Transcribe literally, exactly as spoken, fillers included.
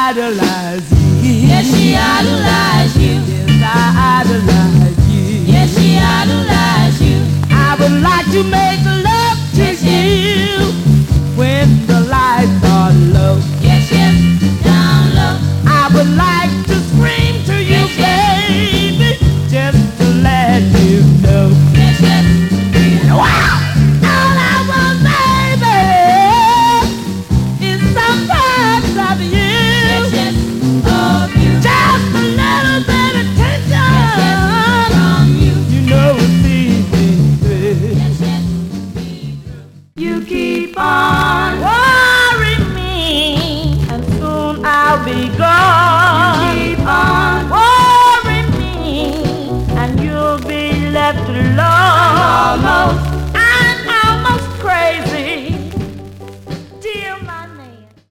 idolize you. Yes, she idolize you. Yes, I idolize you. Yes, she idolize you. I would like to make